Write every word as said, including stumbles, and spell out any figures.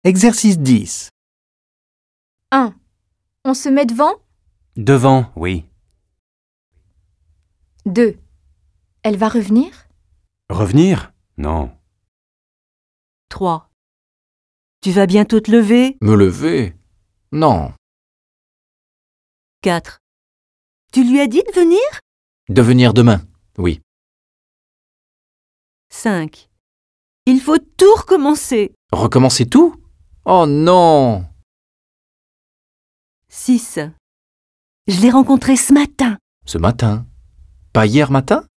Exercice dix. un. On se met devant. Devant, oui. deux. Elle va revenir. Revenir? Non. trois. Tu vas bientôt te lever? Me lever? Non. quatre. Tu lui as dit de venir? De venir demain? Oui. cinq. Il faut tout recommencer. Recommencer tout? Oh non! six. Je l'ai rencontré ce matin. Ce matin? Pas hier matin?